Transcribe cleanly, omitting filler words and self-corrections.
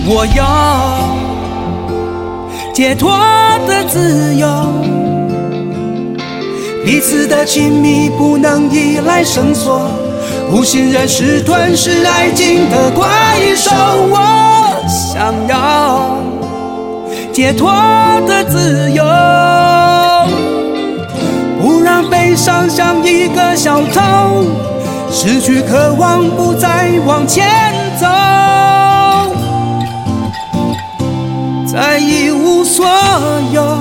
我要解脱的自由，彼此的亲密不能依赖绳索，不信任是吞噬爱情的怪兽。我想要解脱的自由，不让悲伤像一个小偷，失去渴望不再往前走，再一无所有。